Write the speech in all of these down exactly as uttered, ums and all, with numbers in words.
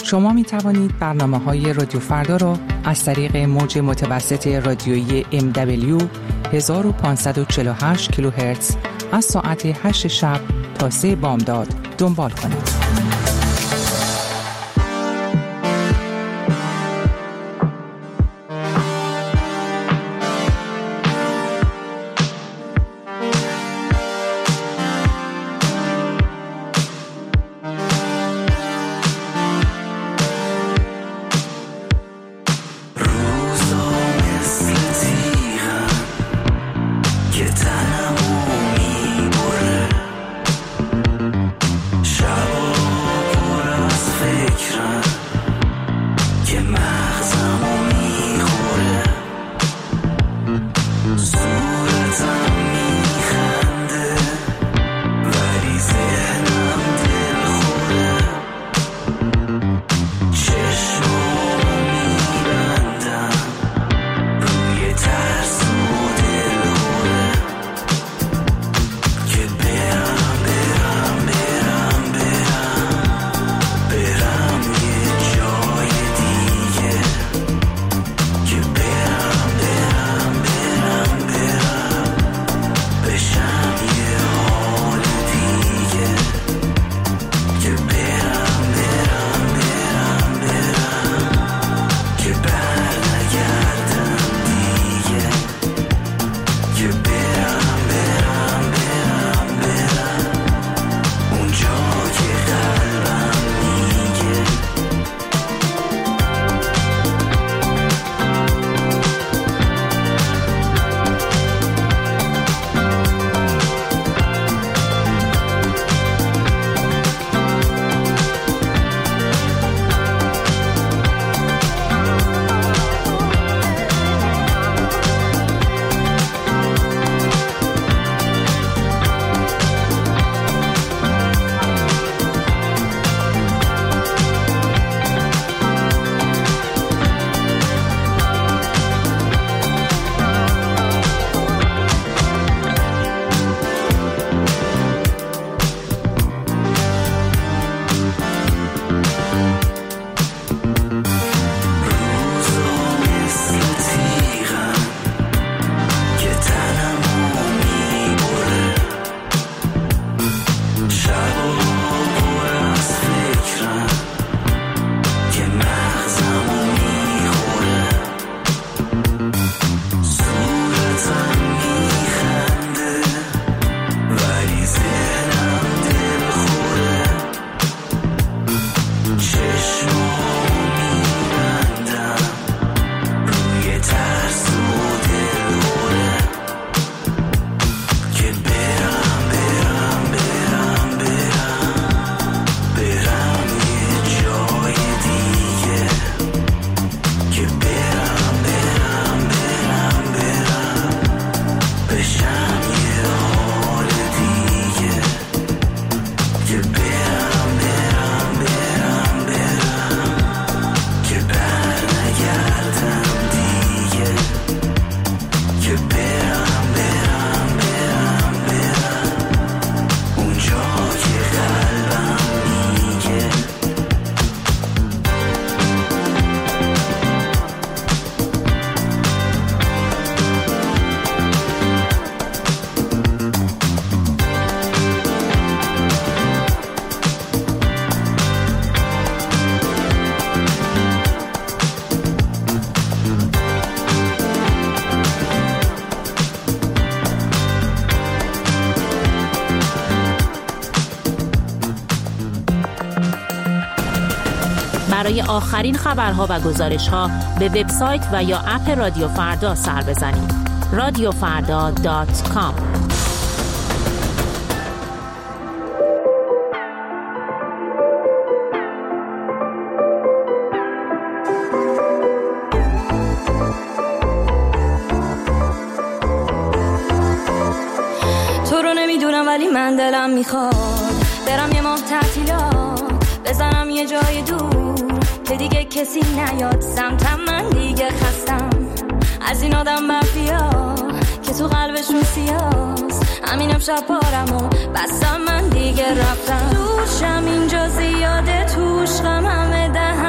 شما می توانید برنامه‌های رادیو فردا را از طریق موج متوسط رادیویی ام دبلیو هزار و پانصد و چهل و هشت کیلوهرتز از ساعت هشت شب تا سه بامداد دنبال کنید. برای آخرین خبرها و گزارش‌ها به وبسایت و یا اپ رادیو فردا سر بزنید. رادیو فردا دات کام. تو رو نمیدونم ولی من دلم میخواد برم یه ماه تعطیلات بزنم یه جای دور که دیگه کسی نیاد سمتم. من دیگه خستم از این آدم مافیا که تو قلبشون سیاست. همینم شب پارمو بستم من دیگه رفتم. دوشم اینجا زیاده توش غم همه ده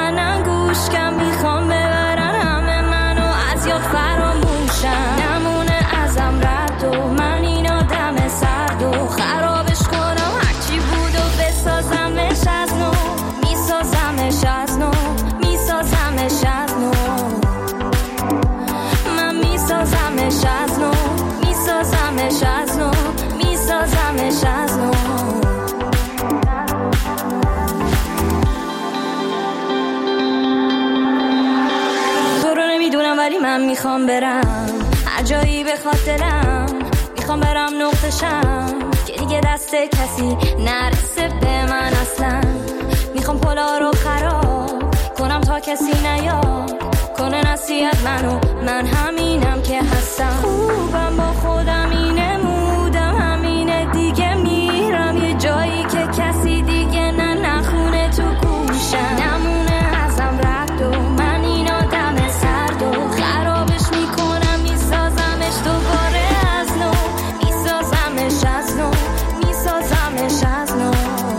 ولی من میخوام برم هر جایی بخواد دلم، میخوام برم نقطشم که دیگه دست کسی نرسه به من اصلا. میخوام پلا رو خراب کنم تا کسی نیاد کنه نصیحت منو، من همینم که هستم. خوبم با خودم اینه مودم همینه دیگه، میرم یه جایی که کسی دیگه نه نخونه تو گوشم، نمونه ازم رد و من این آدم سرد و خرابش میکنم، میسازمش دوباره از نو، میسازمش از نو، میسازمش از نو،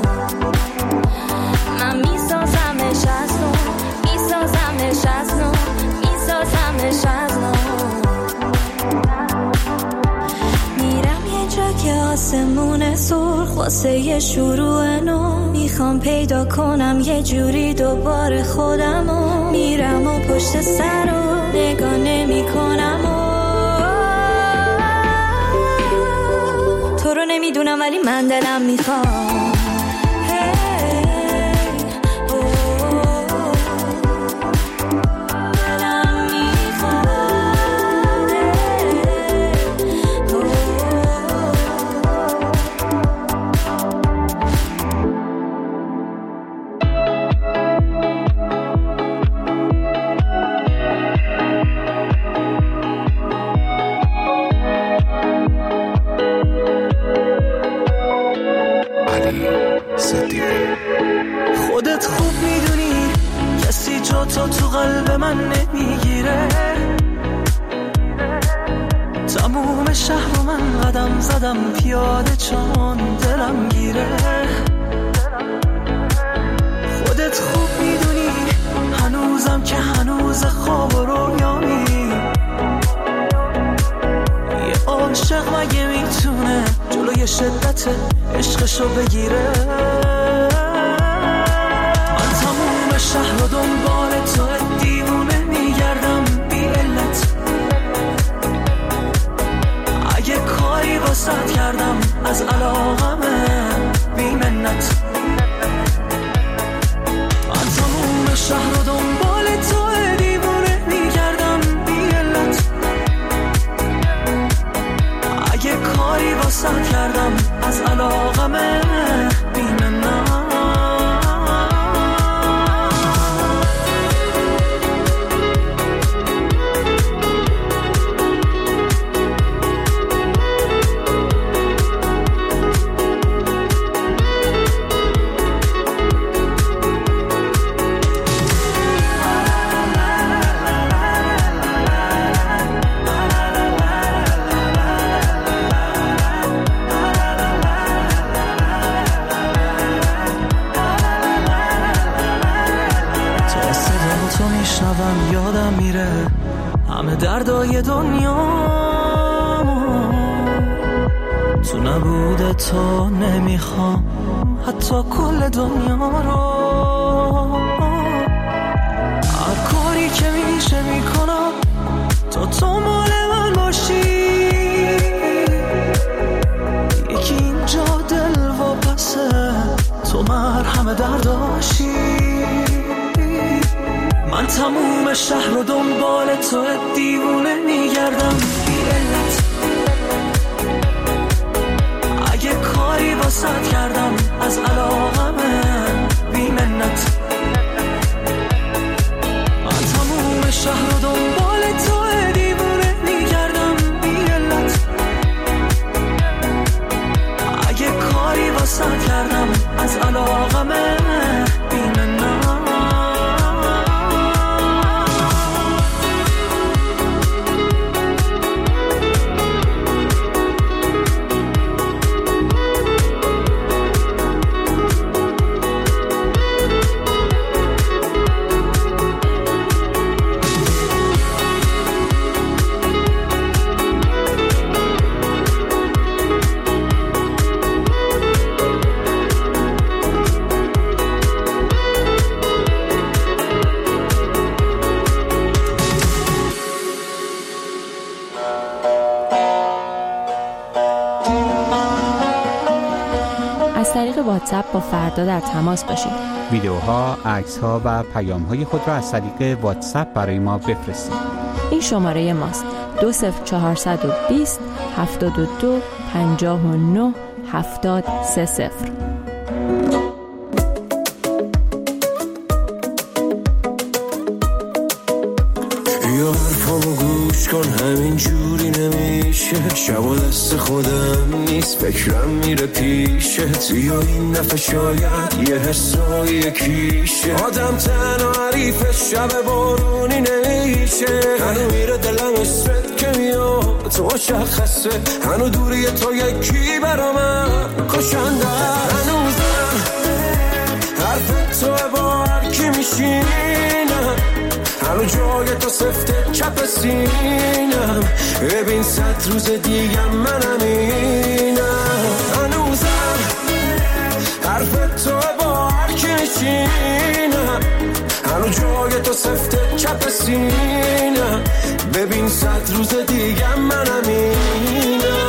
من میسازمش از نو، میسازمش از نو، میسازمش از نو. میرم یه جا که آسمون سرخ واسه یه شروع نو، میخوام پیدا کنم یه جوری دوباره خودمو، میرم و پشت سر و نگاه نمی کنم و تو رو نمیدونم ولی من دلم میخوام. خودت خوب میدونی کسی جا تو تو قلب من نمیگیره، تموم شهر و من قدم زدم پیاده چون دلم گیره. خودت خوب میدونی هنوزم که هنوز خواب و رویامی، یه عاشق مگه میتونه جلوی شدت عشقشو بگیره. من تموم شهر و دنبال تو دیوونه میگردم بی علت، اگه کاری واسط کردم از علاقمه بی منت. من تموم شهر و دنبال تو دیوونه میگردم بی علت، اگه کاری واسط کردم از علاقمه بی منت. یادم میره همه دردای دنیا، تو نبوده تو نمیخوام حتی کل دنیا رو. هر کاری که میشه میکنم تا تو مال من باشی، یکی اینجا دل و پسه تو مرهم درداشی. من تموم شهر و دنبال تو دیوونه میگردم بی علت، اگه کاری واسط کردم از علاقمه بی منت. من تموم شهر و دنبال تو دیوونه میگردم بی علت، اگه کاری واسط کردم از علاقمه بی منت. واتساپ با فردا در تماس باشید. ویدیوها، عکس‌ها و پیام‌های خود را از طریق واتساپ برای ما بفرستید. این شماره ماست. دو صفر چهارصد و بیست هفتاد و دو پنجاه و نه هفتاد سه صفر. یا حرفامو گوش کن، همین جوری نمیشه. شب و دست خودم نیست، فکرم میره پیشت. یا این دفعه شاید یه حسایی کیشه. آدم تنها حریف شب بارونی نمیشه. هنو میره دلم اسمت که میاد تو مشخصه. هنو دوری تو یکی برا من کشنده. هنوزم حرف تو با هر کی میشینم. هنو جای تو سفته چپ سینم. ببین صد روز دیگه منم اینم. هنوزم حرف تو با هر کی میشینم. هنو جای تو سفته چپ سینم. ببین صد روز دیگه منم اینم.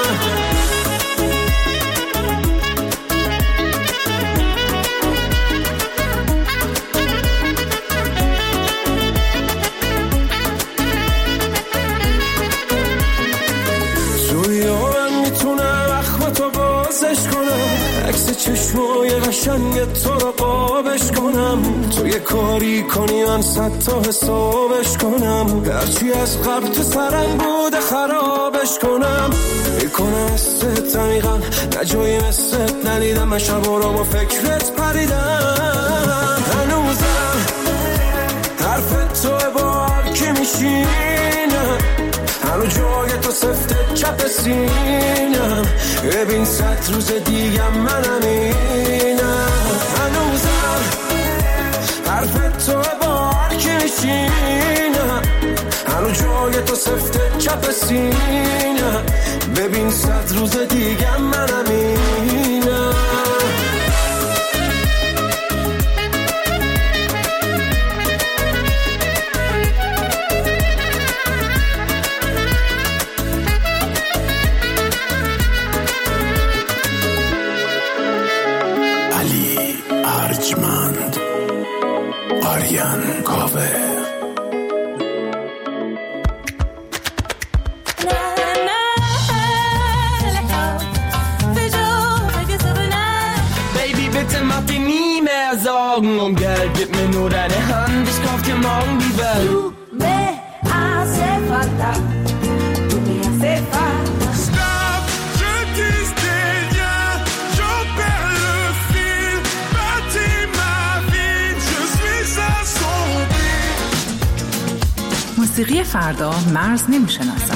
عکس چشمای قشنگ تو رو قابش کنم. تو یه کاری کنی من صد تا حسابش کنم. هرچی از قبل تو سرم بوده خرابش کنم. میکنه ست عمیقا نجایی مثل ندیدم. من شبا رو با فکرت پریدم. هنوزم حرف تو با هر کی میشینم. هنو جای تو سفته چپ سینم. ببین صد روز دیگه منم اینم. هنوزم حرف تو با هر کی میشینم. هنو جای تو سفته چپ سینم. ببین صد روز دیگه منم اینم. ارجمند آریان کاوه. Baby, bitte mach dir nie mehr Sorgen um Geld, gib mir nur deine Hand, ich kauf dir morgen die Welt. Du me hace falta, du me hace falta. Stop, je dis rien, j'en perds le fil, bâtis ma vie, je suis assombri. موسیقی فردا مرز نمیشناسد.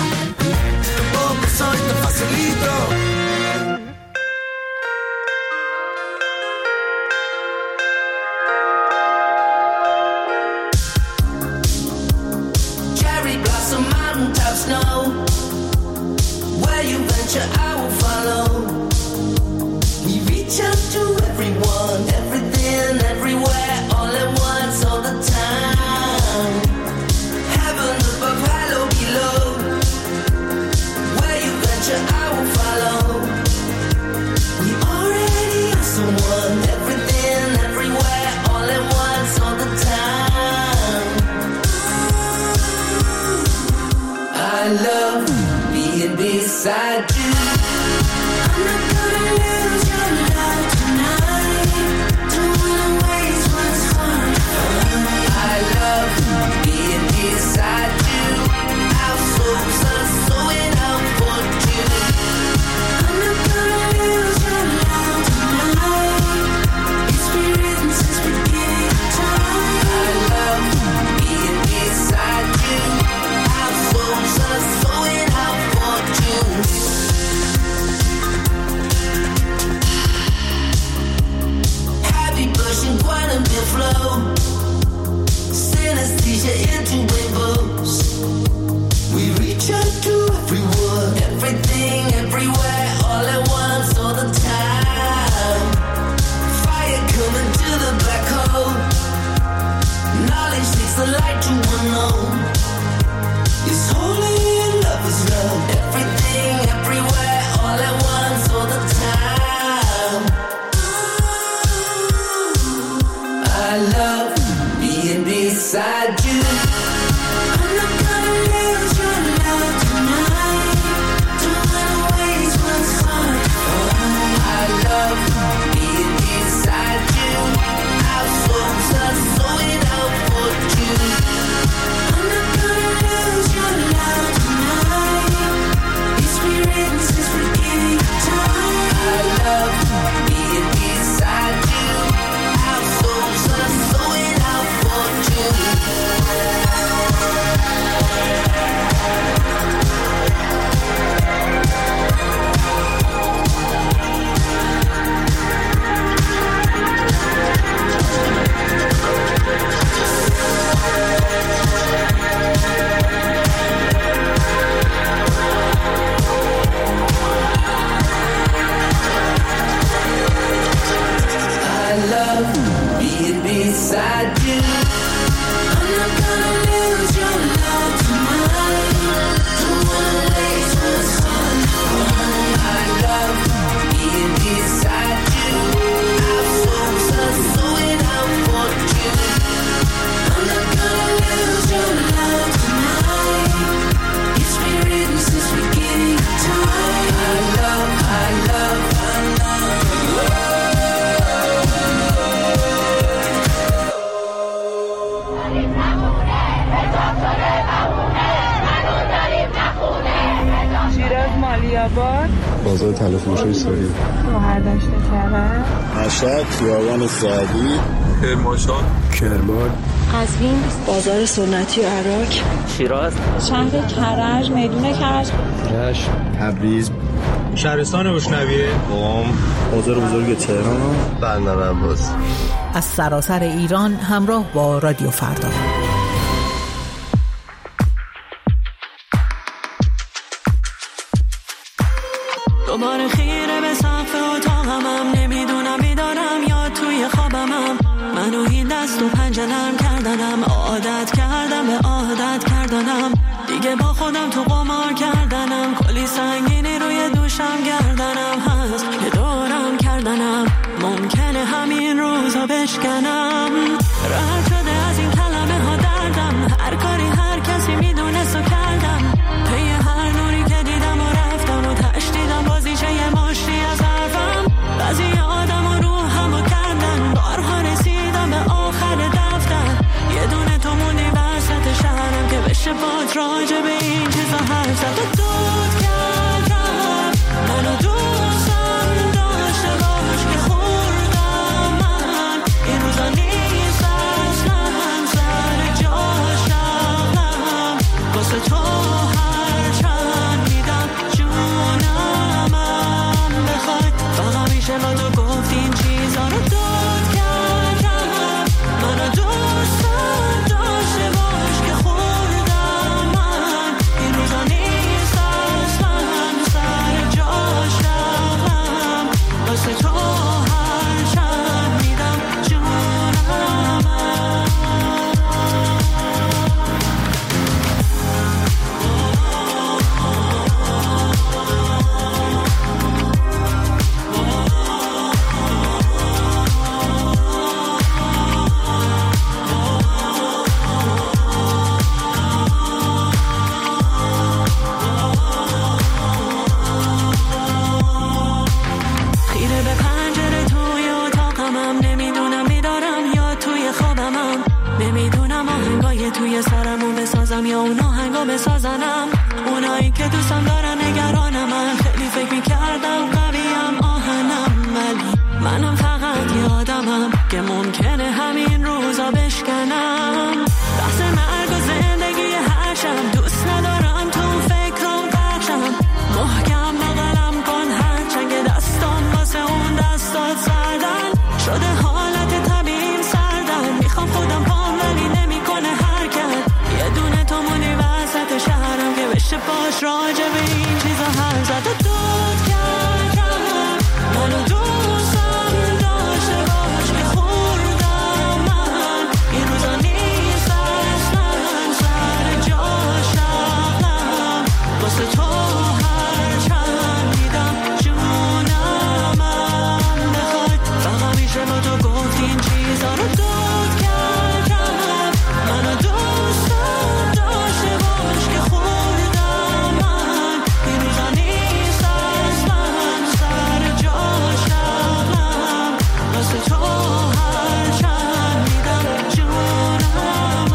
Cherry blossom, mountaintop snow. Where you venture, I will follow. We reach out to everyone, everything, everywhere, all at once, all the time. Heaven above, hello below. Where you venture, I will follow. We already are someone, everything, everywhere, all at once, all the time. I love being beside you. I'm not gonna lose your love tonight. Don't wanna waste what's hard to find. I love being beside you. Our souls are sewing up for you. I'm not gonna lose your love tonight. It's been written since beginning of time. I love being beside you. Our souls are sewing up for you. Happy blushing quantum flow. Synesthesia into rainbows. We reach out to everyone, everything, everywhere, all at once, all the time. Fire coming to the black hole. Knowledge takes the light to unknown. It's holy and love is love. Everything, everywhere, all at once, all the time. I love being beside you. I'm not gonna I'm not gonna lose your love tonight. Don't wanna waste what's on one. I love being beside you. Our souls are sewing out for you. I'm not gonna lose your love tonight. It's been written since beginning of time. I love, I love, I love. شیراز مالی‌آباد، بازار طلا فروشی سوری، گوهردشت کرج، مشهد خیابان سعدی، کرمانشاه، کرمان، قزوین، بازار سنتی و عراق، شیراز، شهر کرج، میدون کرج، رشت، تبریز، شهرستان بشنویه، قم، بازار بزرگ تهران، بندر عباس. از سراسر ایران همراه با رادیو فردا. دوباره خیره به سقف اتاقمم، نمیدونم بیدارم یا توی خوابمم. منو این دست و پنجه نرم کردنم، عادت کردم به عادت کردنم. دیگه با خودم تو قمار کردنم، کلی سنگینی روی دوشم گردنم هست که دورم کردنم. ممکنه همین روزا بشکنم. رد شده از این کلمه ها دردم، هر کاری هر کسی میدونست و کردم. پی هر نوری که دیدم و رفتم و تشدیدم بازیشه یه مشتی از حرفم. بعضی آدم و روحم و کردن، بارها رسیدم به آخر دفتر. یه دونه تو موندی وسط شهرم که بشه بات راجع به این چیزا حرف زد. و دود کردم منو دوستم داشته باش که خوردم من. این روزا نیست اصلا سر جاشم، واسه تو هر چند میدم جونمم. بخوای فقط میشه با تو گفت این چیزا رو. دود کردم منو دوستم داشته باش که خوردم من. این روزا نیست اصلا سر جاشم، واسه تو هر چند میدم جونمم. خیره به پنجره توی اتاقمم، نمیدونم بیدارم یا توی خوابمم. نمیدونم آهنگای توی سرمو بسازم یا اون آهنگا بسازنم. اونایی که دوستم دارن نگرانم، من خیلی فکر میکردم قویم آهنم، ولی منم فقط یادمم که ممکنه همین روزا بشکنم. بحث مرگ و زندگی هر شب، دوست ندارم تو فکرم قرشم. محکم بغلم کن هرچند که دستم واسه اون دستات سردن شده. حالت طبیعیم سردن، میخوام خودم پام ولی نمیکنه حرکت. یه دونه تو مونی وسط شهرم که بشه باش راجع به این چیزا حرف زد. و دود کردم منو دوستم داشته باش که خوردم من. این روزا نیست اصلا سر جاشم، واسه تو هر چند میدم جونمم. بخوای فقط میشه با تو گفت این چیزا رو. دود کردم منو دوستم داشته باش که خوردم من. این روزا نیست اصلا سر جاشم، واسه تو هر چند میدم جونمم.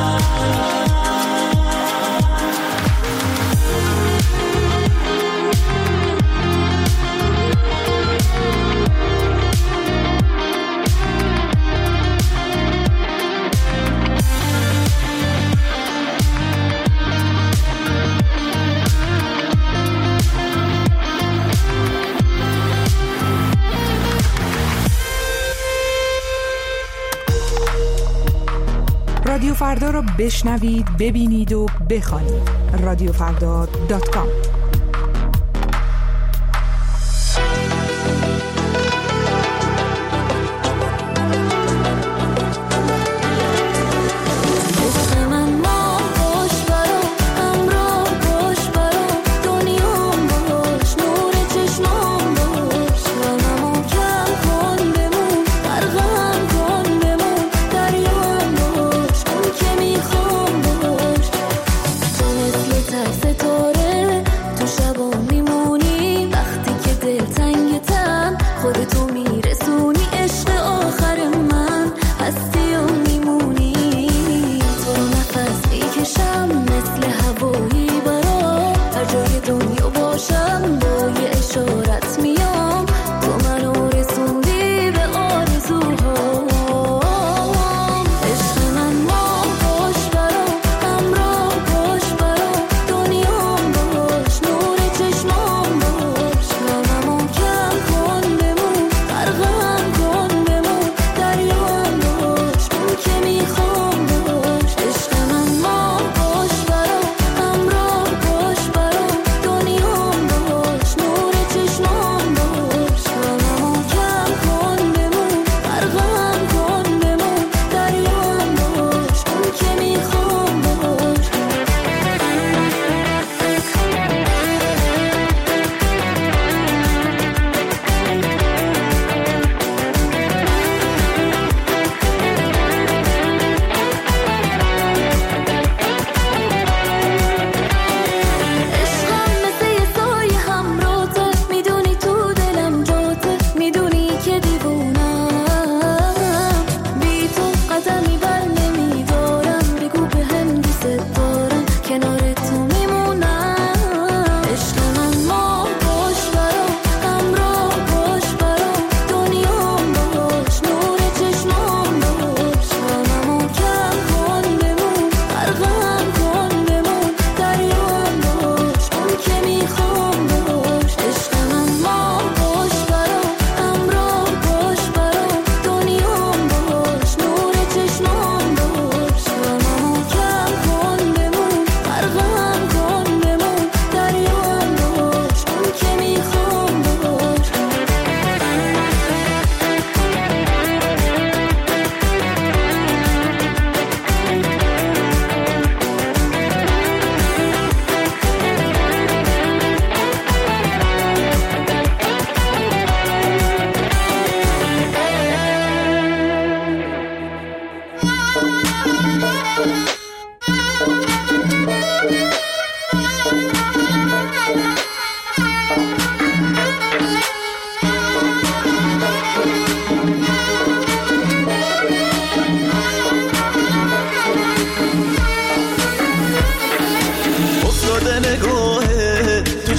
رادیو فردا رو بشنوید، ببینید و بخوانید. رادیو فردا دات کام.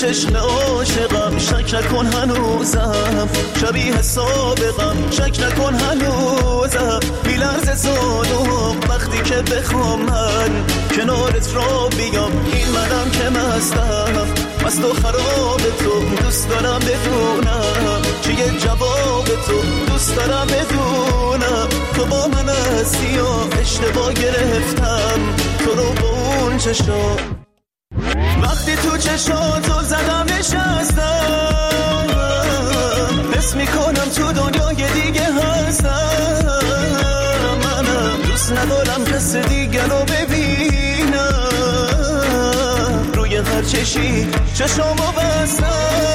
چشم عاشقم شک نکن هنوزم شبیه سابقم شک نکن هنوزم بیلرز زانوم وقتی که بخوام من کنارت را بیام این منم که مستم مست و خراب تو دوست دارم بدونم چیه جواب تو دوست دارم بدونم تو با من هستی و اشتباه گرفتم تو رو با اون چشم وقتی تو چشاتو زدم نشستم حس میکنم تو دنیای دیگه هستم منم دوست ندارم کس دیگه رو ببینم روی هر چشی چشامو بستم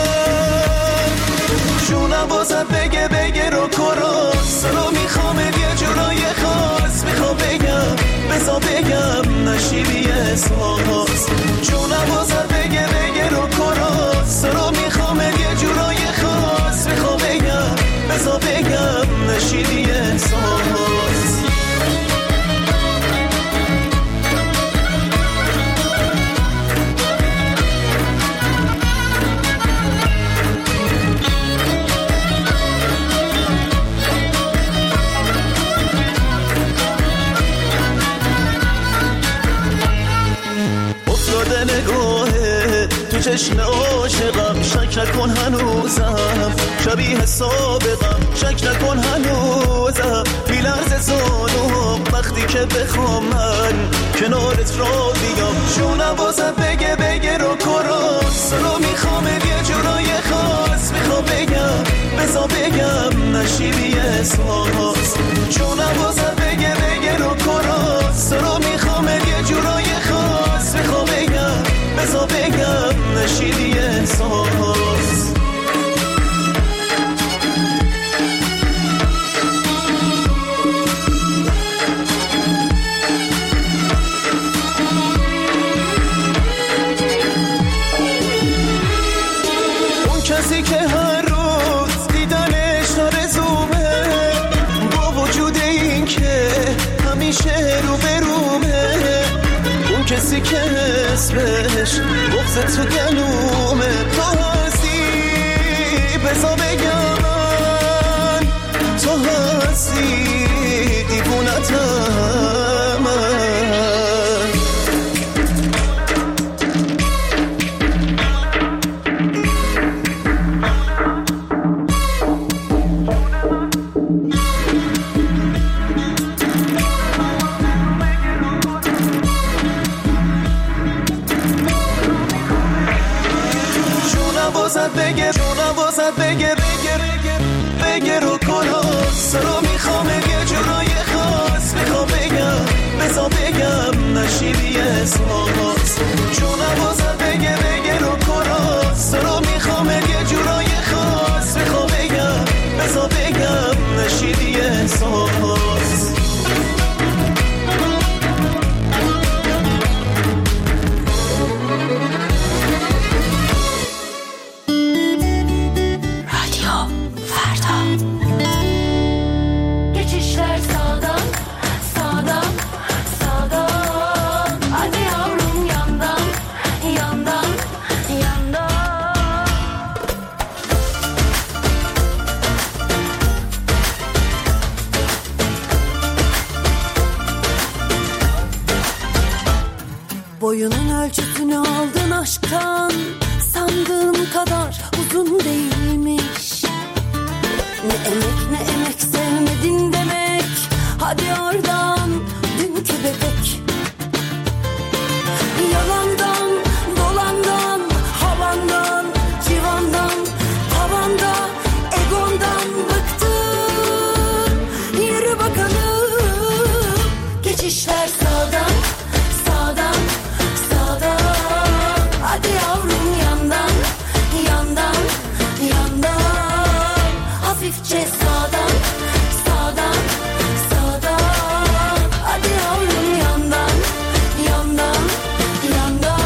جونم بازت بگه بگه رو کراس رو میخوام یه جورای خاص میخوام بگم بزا بگم نشیبی احساس جونم بازت بگه بگه رو کراس رو میخوام یه جورای خاص میخوام بگم بزا بگم نشیبی احساس تو چشم عاشقم شک نکن هنوزم شبیه سابقم شک نکن هنوزم بیلرز زانوم وقتی که بخوام من کنارت را بیام جونم بازت بگه بگه رو کراس رو میخوام یه جورای خاص میخوام بگم بزا بگم نشیبی احساس جونم بازت بگه بگه رو کراس رو میخوام یه جورای خاص میخوام بگم بزا بگم نشیدی احساس اون کسی که هر روز دیدنش آرزومه با وجود این که همیشه رو برومه اون کسی که اسمش بغض تو گلومه تو هستی بزا بگم من تو هستی دیوونتم من بگه جونم بازت بگه بگه بگه رو کراس رو میخوام یه جورای خاص میخوام بگم بزا بگم نشیبی احساس جونم بازت بگه بگه رو کراس رو میخوام یه جورای خاص میخوام بگم بزا بگم نشیبی احساس Boyunun ölçüsünü aldın aşktan, sandığın kadar uzun değilmiş. Ne emek ne emek sevmedin demek, hadi oradan dünkü bebek. Yalandan, dolandan, havandan, civandan, tavanda, egondan bıktım. Yürü bakalım, geçişler sağdan, sağdan. Hadi yavrum yandan, yandan, yandan. Hafifçe sağdan, sağdan, sağdan. Hadi yavrum yandan, yandan, yandan.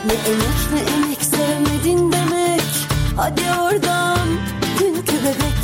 Ne emek ne emek sevmedin demek. Hadi oradan dünkü bebek.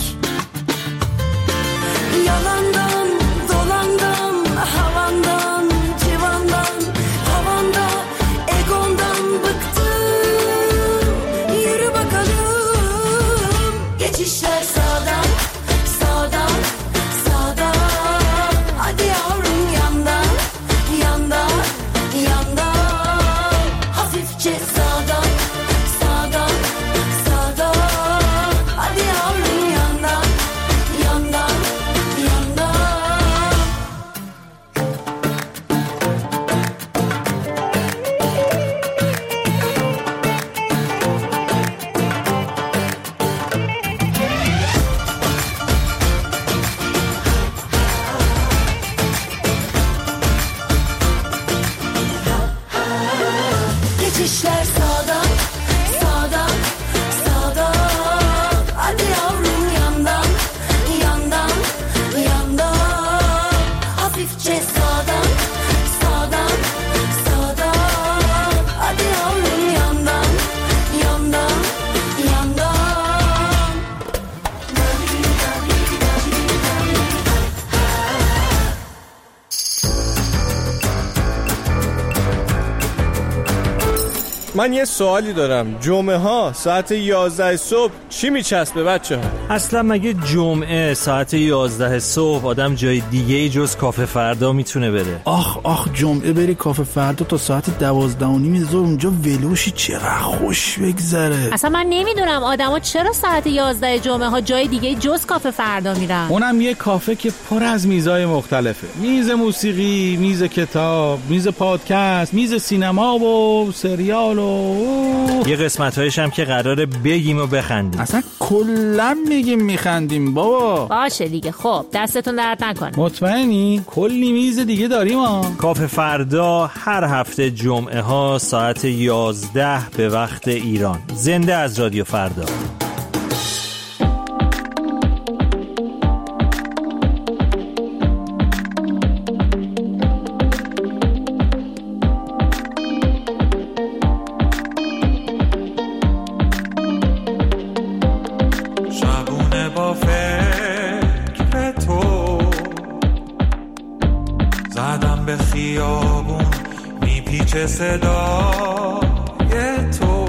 Yalandan dolandan havandan civandan havanda egondan bıktım. Yürü bakalım. Geçişler sağdan sağdan sağdan. Hadi yavrum yandan yandan yandan. Hafifçe sağdan sağdan sağdan. Hadi yavrum yandan yandan yandan. Geçişler sağdan sağdan sağdan. Hadi yavrum yandan yandan yandan. Hafifçe sağdan sağdan sağdan. Hadi yavrum yandan yandan yandan. من یه سوالی دارم. جمعه ها ساعت یازده صبح چی میچسبه بچه ها؟ اصلا مگه جمعه ساعت یازده صبح آدم جای دیگه ای جز کافه فردا میتونه بره؟ آخ آخ جمعه بری کافه فردا تا ساعت دوازده و نیم ظهر اونجا ولوشی چقدر خوش بگذره. اصلا من نمیدونم آدما چرا ساعت یازده جمعه ها جای دیگه جز کافه فردا میرن. اونم یه کافه که پر از میزای مختلفه. میز موسیقی، میز کتاب، میز پادکست، میز سینما و سریال و یه قسمت‌هایش هم که قراره بگیم و بخندیم. اصلا کلا میگیم میخندیم بابا. باشه دیگه. خب دستتون درد نکنه. مطمئنی؟ کلی میز دیگه داریم ها. کافه فردا هر هفته جمعه ها ساعت یازده به وقت ایران. زنده از رادیو فردا. شبونه با فکر تو زدم به خیابون میپیچه صدای تو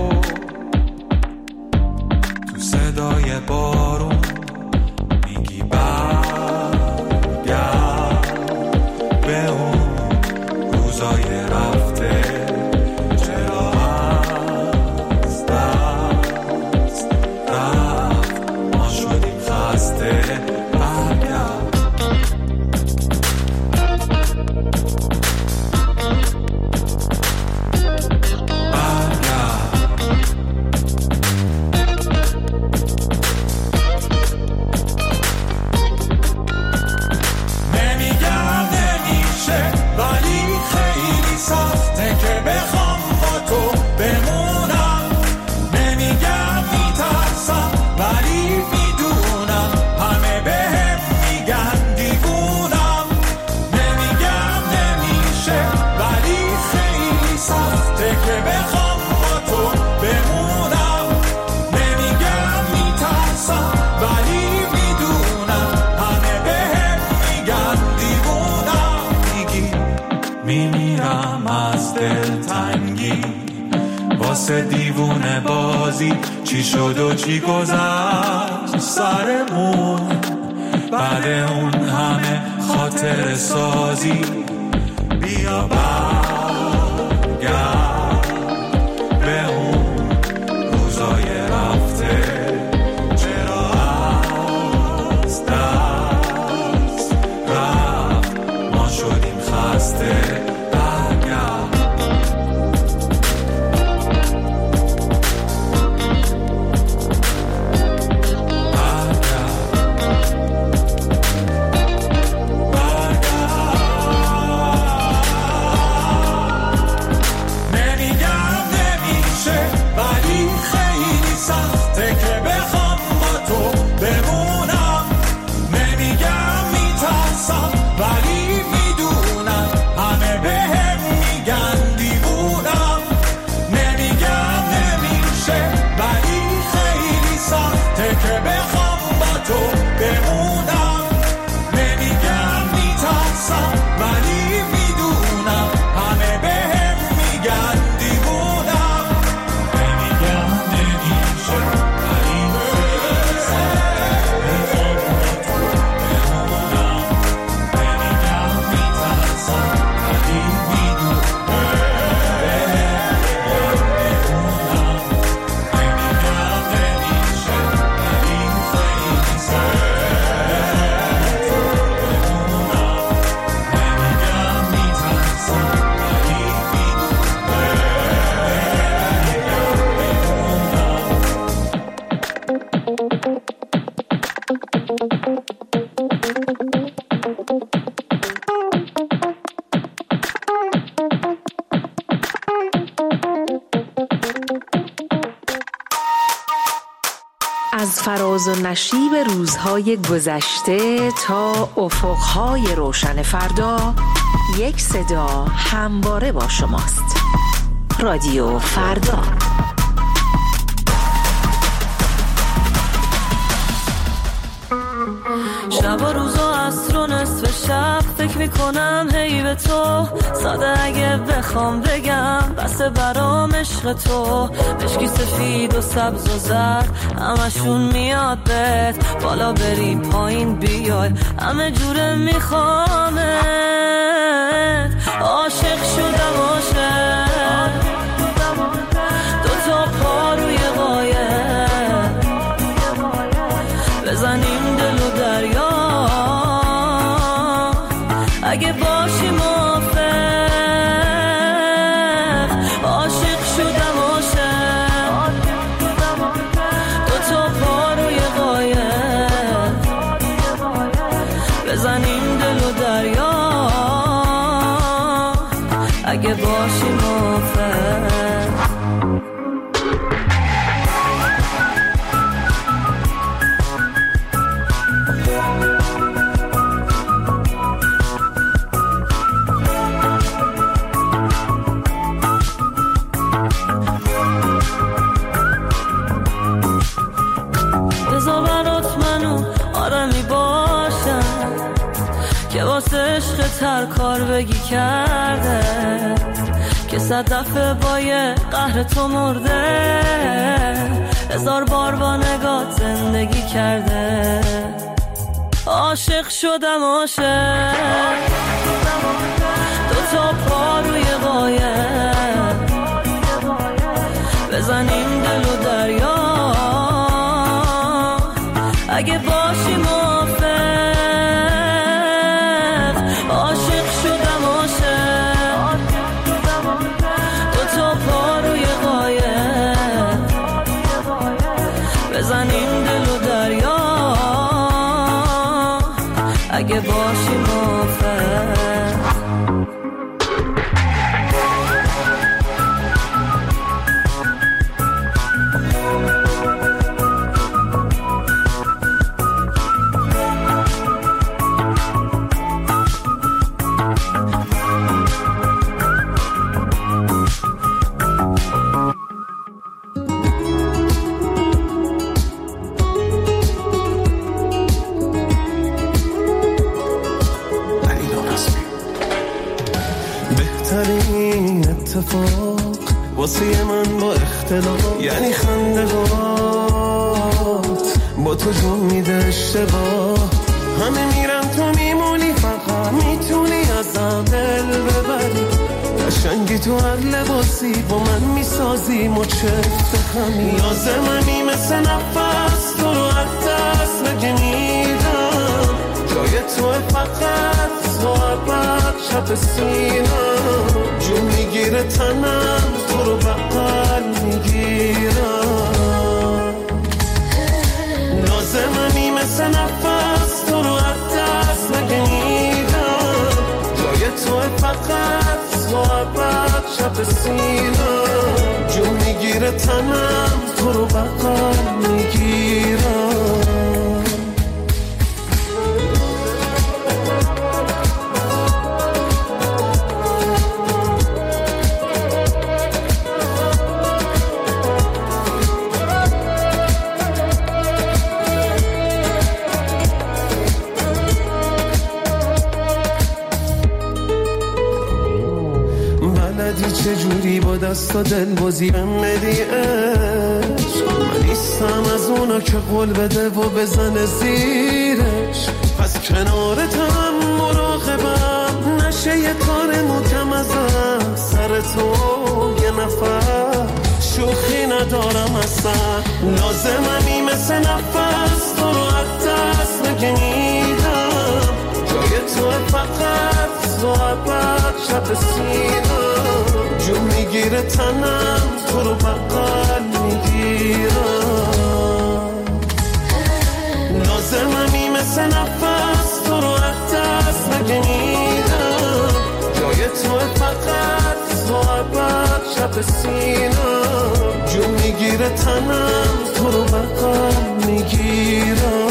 تو صدای بارون میگی برگرد به اون روزای رفته چرا از دست رفت ما شدیم خسته برگرد نمیگم نمیشه ولی خیلی سخته که بخوام با تو بمونم نمیگم میترسم ولی میدونم همه بهم میگن دیوونم نمیگم نمیشه ولی خیلی سخته که بخوام با تو بمونم نمیگم میترسم ولی میدونم همه بهم میگن دیوونم میگی میمیرم از دلتنگی واسه دیوونه بازی چی شد و چی گذشت سرمون بعد اون همه خاطر سازی بیا برگرد به اون روزای رفته چرا از دست رفت ما شدیم خسته برگرد برگرد فراز و نشیب روزهای گذشته تا افقهای روشن فردا، یک صدا همواره با شماست. رادیو فردا. شب و روز و عصر و نصف شب فکر میکنم هی به تو، ساده اگه بخوام بگم بسه برام عشق تو. مشکی سفید و سبز و زرد همشون میاد بهت، بالا بری پایین بیای همه جوره میخوامت. عاشق شدم عاشق، دو تا پا روی قایق، بزنیم دل و دریا اگه باشی موافق. عاشق شدم عاشق، دو تا پا روی قایق، بزنیم دل و دریا اگه باشی موافق. عشق تر کار بگی کرده که صد دفعه با یه قهر تو مرده، هزار بار با نگات زندگی کرده. عاشق شدم عاشق، دو تا پا روی قایق، بزنیم دل و دریا اگه باشی موافق. عاشق شدم عاشق، دو تا پا روی قایق، بزنیم دل و دریا اگه باشی موافق. بهترین اتفاق واسه من با اختلاف یعنی خندهات با تو جون میده اشتباه. همه میرن تو میمونی، فقط میتونی ازم دل ببری. قشنگی تو هر لباسی با من میسازی مچفت خمی. لازممی مثل نفس تو رو از دست نگمیدم، جای تو فقط صحبت شب سینم. جون میگیره تنم تو رو بغل میگیرم. لازممی مثل نفس تو رو از دست نگمیدم، جای تو فقط صحبت شب سینم. جون میگیره تنم تو رو بغل میگیرم. چجوری با دست و دل بازی بمدی عشق. من نیستم از اونا که قول بده و بزنه زیرش. پس کنارتم مراقبم نشه یه کار مکم ازم. سر تو یه نفر شوخی ندارم اصلا. لازممی مثل نفس تو رو از دست نگمیدم، جای تو فقط صحبت شب سینم. جون میگیره تنم تو رو بغل میگیرم. لازممی مثل نفس تو رو از دست نگمیدم، جای تو فقط صحبت شب سینم. جون میگیره تنم تو رو بغل میگیرم. میگیرم.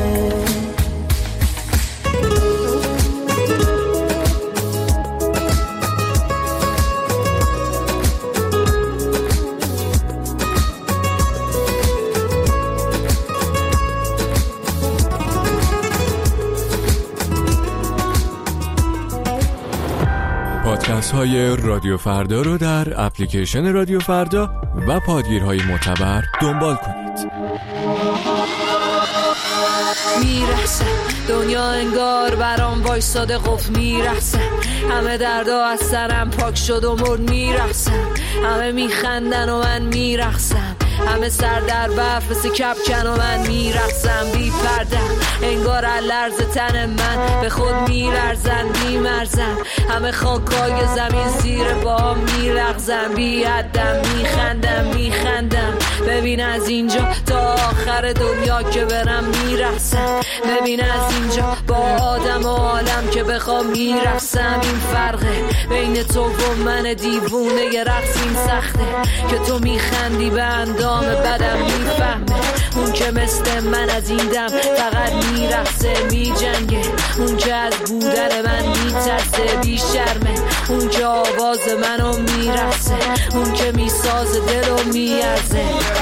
پادکست های رادیو فردا رو در اپلیکیشن رادیو فردا و پادگیرهای معتبر دنبال کنید. میرسه دنیا انگار برام وایساده قفل میرسه، همه دردا از سرم پاک شد و مرد میرسم، همه میخندن و من میرقصم، همه سر در برف مثل کپکن و من میرقصم بی پرده، انگار لرز تن من به خود میلرزن بیمرزم، همه خاکای زمین زیر با میلغزم بی حدم میخندم میخندم. ببین از اینجا تا آخر دنیا که برم میرقصم، ببین از اینجا با آدم و عالم که بخوام میرقصم. این فرقه بین تو و من دیوونه یه رقص این سخته که تو میخندی به اندام بدم میفهمه، اون که مثل من از این دم فقط میرقصه میجنگه، اون که از بودن من میترسه بی شرمه، اون که آواز منو میرقصه، اون که میسازه دلو میارزه.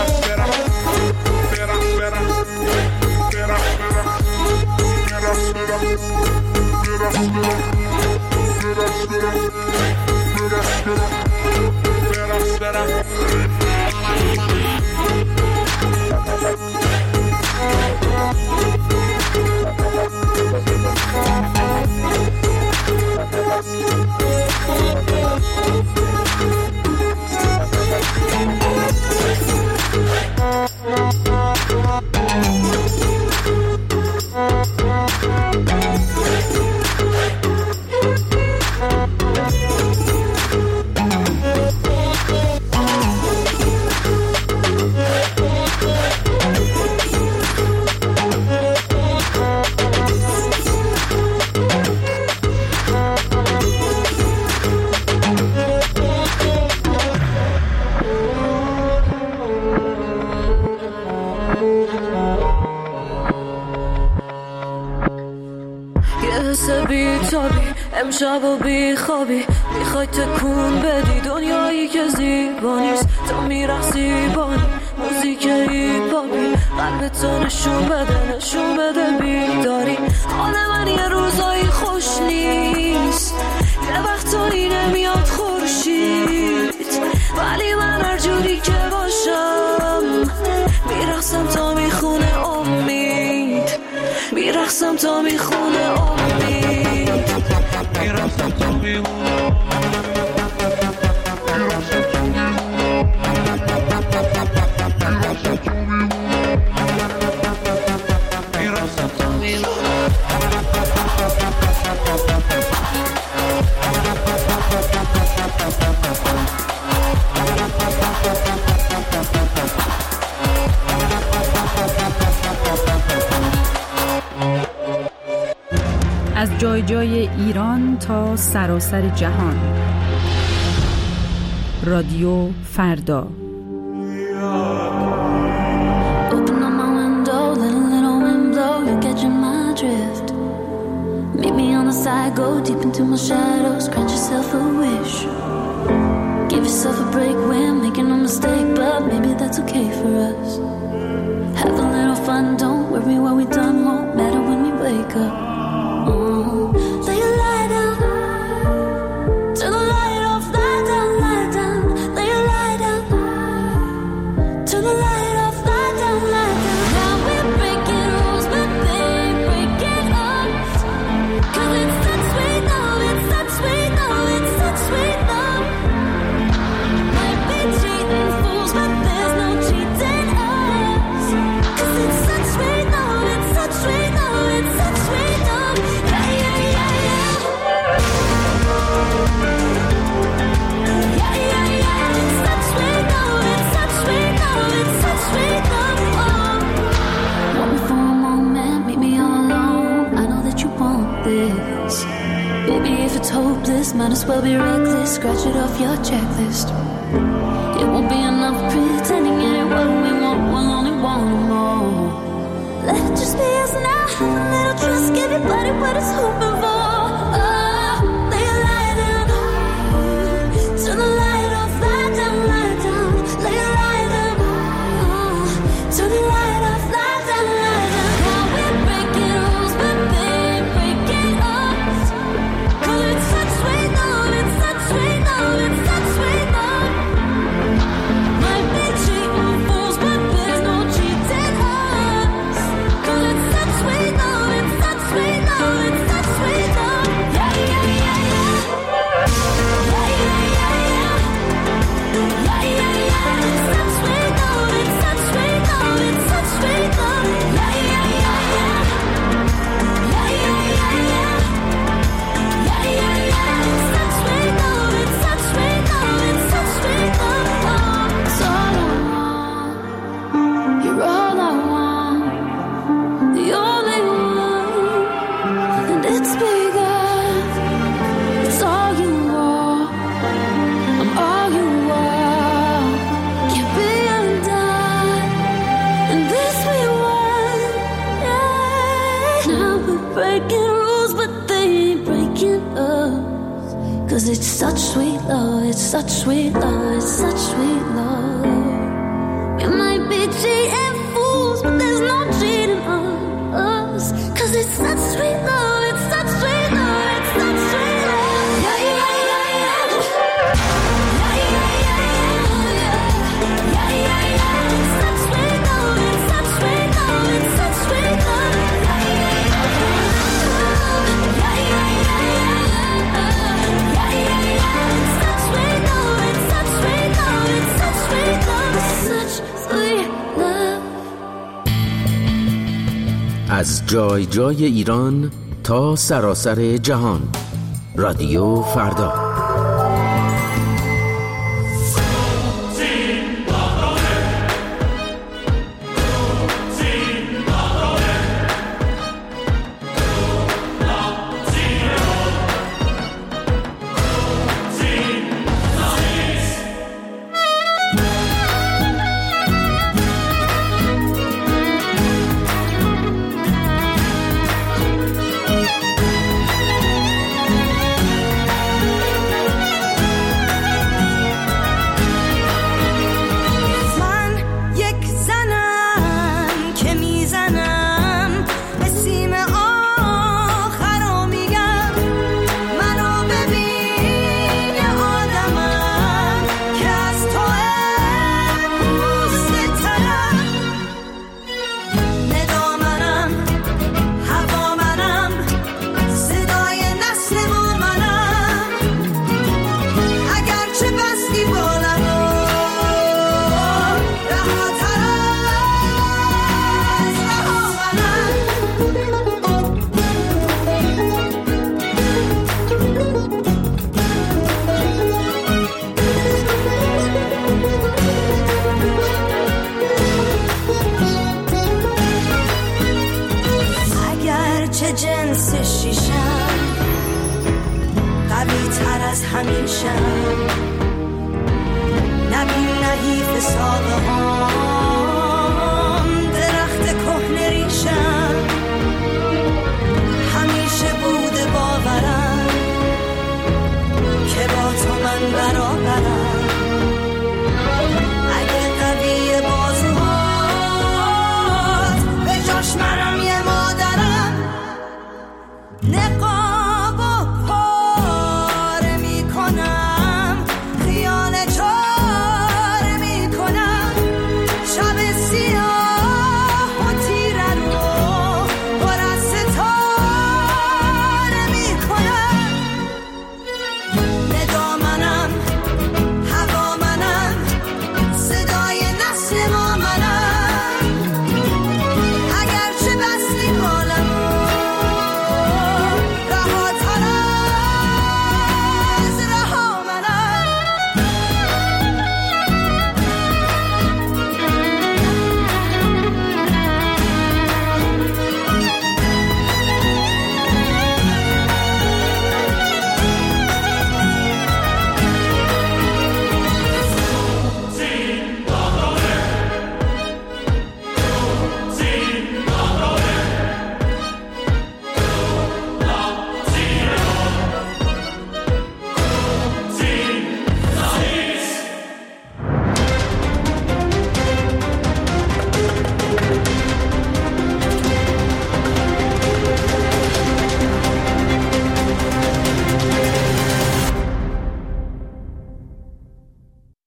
امشب و بی خوابی میخوای تکون بدی دنیایی که زیبا نیست، تو میرقصی بانی موزیک هیپاپی، قلب تو نشون بده نشون بده بیداری. حال من یه روزایی خوش نیست، یه وقتایی نمیاد خورشید، ولی من هر جوری که باشم میرقصم تا میخونه امید، میرقصم تا میخونه امید. میرقصم تا میخونه از جای جای ایران تا سراسر جهان. رادیو فردا. Open up my window, let a little wind blow. You're catching my drift. Meet me on the side, go deep into my shadows. Grant yourself a wish. Give yourself a break, we're making a mistake, but maybe that's okay for us. Have a little fun, don't worry what we done won't matter when we wake up. Lay your light down, turn the light off, lie down, lie down. Lay your light down, turn the light off, lie down, lie down. Now we're breaking rules, but they break it off. 'Cause it's such sweet love, it's such sweet love, it's such sweet love. Might be cheating fools, but there's no cheating us. 'Cause it's such sweet love, it's such sweet love, it's such sweet love. Yeah, yeah, yeah, yeah. Yeah, yeah, yeah. It's such sweet love, it's such sweet love, it's such sweet love. Oh. Want me for a moment, meet me all alone. I know that you want this. Baby, if it's hopeless, might as well be reckless. Scratch it off your checklist. It won't be enough pretending it ain't what we want. We'll only want more. Let it just be us now. Have a little trust, give your body what it's hoping for. Oh, lay your light down. Turn the light off, light down, light down. Lay your light down. Oh, turn the light off, light down, light down. Now we're breaking rules, but they ain't breaking us. 'Cause it's such sweet love, it's such sweet love, it's such sweet love. Might be cheating fools, but there's no cheating us. 'Cause it's such sweet love, it's such sweet love, it's such sweet love. Yeah, yeah, yeah, yeah. Yeah, yeah, yeah, yeah. Yeah, yeah, yeah. It's such sweet love, it's such sweet love, it's such sweet love. Yeah, yeah, yeah, yeah. Yeah, yeah, yeah, yeah. Yeah, yeah, yeah. It's such sweet love, it's such sweet love, it's such sweet love. Oh, it's all I want. You're all I want. The only one. And it's bigger. It's all you want. I'm all you want. Can't be undone. And this we want. Yeah. Now we're breaking rules, but they ain't breaking us. 'Cause it's such sweet love, it's such sweet love, it's such sweet love. We might be cheating fools, but there's no cheating on us. 'Cause it's such sweet love, it's such sweet love, it's such sweet love. Yeah, yeah, yeah, yeah. Yeah, yeah, yeah, yeah. Yeah, yeah, yeah. It's such sweet love, it's such sweet love, it's such sweet love. Yeah, yeah, yeah, yeah. Yeah, yeah, yeah, yeah. Yeah, yeah, yeah. It's such sweet love, it's such sweet love, it's such sweet love, such sweet love. از جای جای ایران تا سراسر جهان. رادیو فردا. همیشه نبین نحیف ساقه ها